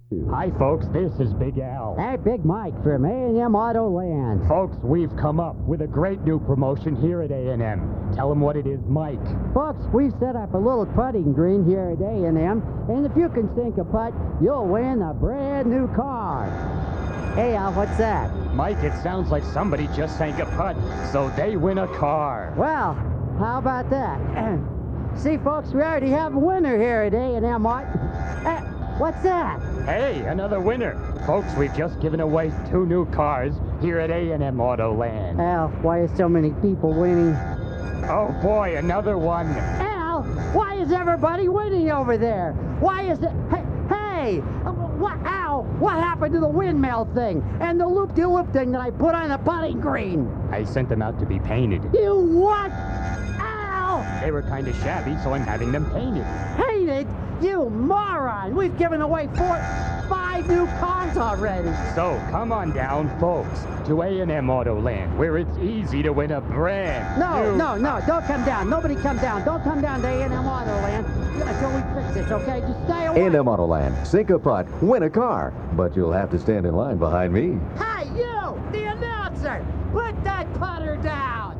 Hi, folks. This is Big Al. Hey, Big Mike from A&M Autoland. Folks, we've come up with a great new promotion here at A&M. Tell them what it is, Mike. Folks, we've set up a little putting green here at A&M, and if you can sink a putt, you'll win a brand new car. Hey, Al, what's that? Mike, it sounds like somebody just sank a putt, so they win a car. Well, how about that? See, folks, we already have a winner here at A&M What's that? Hey, another winner. Folks, we've just given away 2 new cars here at A&M Autoland. Al, why are so many people winning? Oh, boy, another one. Al, why is everybody winning over there? Why is it... Hey! What, Al, what happened to the windmill thing and the loop-de-loop thing that I put on the putting green? I sent them out to be painted. You what? Al! They were kind of shabby, so I'm having them painted. Painted? You moron! We've given away 5 new cars already. So, come on down, folks, to A&M Autoland, where it's easy to win a brand No, new... no, don't come down. Nobody come down. Don't come down to A&M Autoland until we fix this, okay? Just stay away. A&M Autoland. Sink a putt, win a car. But you'll have to stand in line behind me. Hey, you! The announcer! Put that putter down!